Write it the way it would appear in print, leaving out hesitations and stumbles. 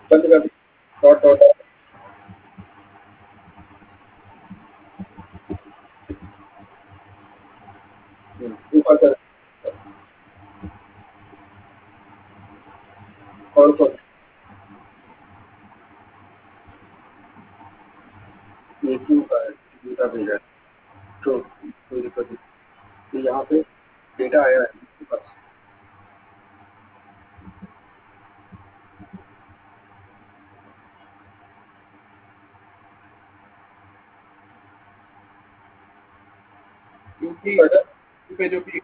बंद कर दी। Dot dot ऊपर कर। और कौन एक ही का है, दूसरा भेजा है। तो कोई दिक्कत नहीं। तो यहाँ पे डेटा आया है आपके पास। यूपी पे जो